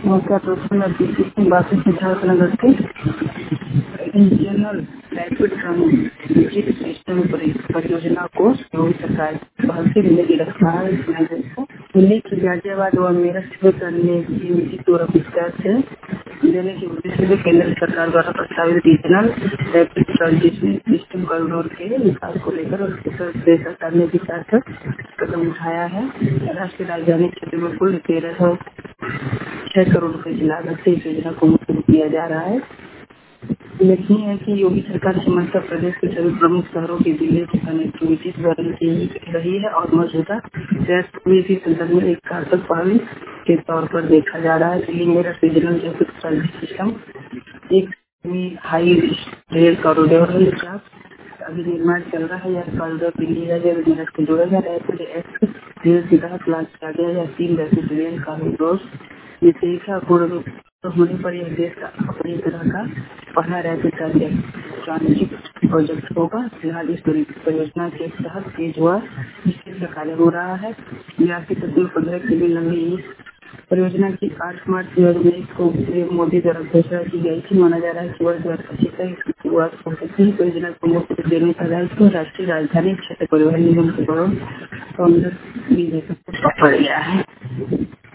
नमस्कार दोस्तों, मैं पीसी सिंह बासी सिद्धार्थनगर के इंजनल रैपिड ट्रांजिट सिस्टम परियोजना को योगी सरकार की पहल से मिलने की रखा है। दिल्ली की गाजियाबाद व मेरठ से करने की उचित और विस्तार से देने के उद्देश्य से केंद्र सरकार द्वारा प्रस्तावित regional rapid transition system corridor के विकास को लेकर उत्तर प्रदेश सरकार ने विचार कर कदम उठाया है। राष्ट्रीय राजधानी क्षेत्र में कुल 1306 करोड़ रुपए की लागत से इस योजना को शुरू किया जा रहा है। उल्लेखनीय है कि योगी सरकार से मध्य प्रदेश के सभी प्रमुख शहरों की दिल्ली से कनेक्टिविटी सुधारने की रही है और मौजूदा प्रयास में इसी संदर्भ में एक कारगर पहल के तौर पर देखा जा रहा है। Delhi Meerut regional rapid transit system एक हाई रेल कॉरिडोर है जिसका अभी निर्माण चल रहा है। यह कॉरिडोर दिल्ली और मेरठ को जोड़ेगा। रैपिड एक्स रेल के तहत लॉन्च किया गया यह 3 रैपिड रेल कॉरिडोर जिससे एक पूर्ण होने पर यह देश का अपनी तरह का पहला रैपिड ट्रांजिट प्रोजेक्ट होगा। फिलहाल इस परियोजना के तहत तेज हुआ इसका कार्य हो रहा है। 82.15 किमी लंबी इस परियोजना की 8 मार्च 2019 को पीएम मोदी द्वारा घोषणा की गई थी। माना जा रहा है कि वर्ष 2025 तक इसकी शुरुआत हो सकती है। परियोजना को मुफ्त देने का दायित्व राष्ट्रीय राजधानी क्षेत्र परिवहन निगम के बड़ों कांग्रेस बीजेपी को सौंपा गया है।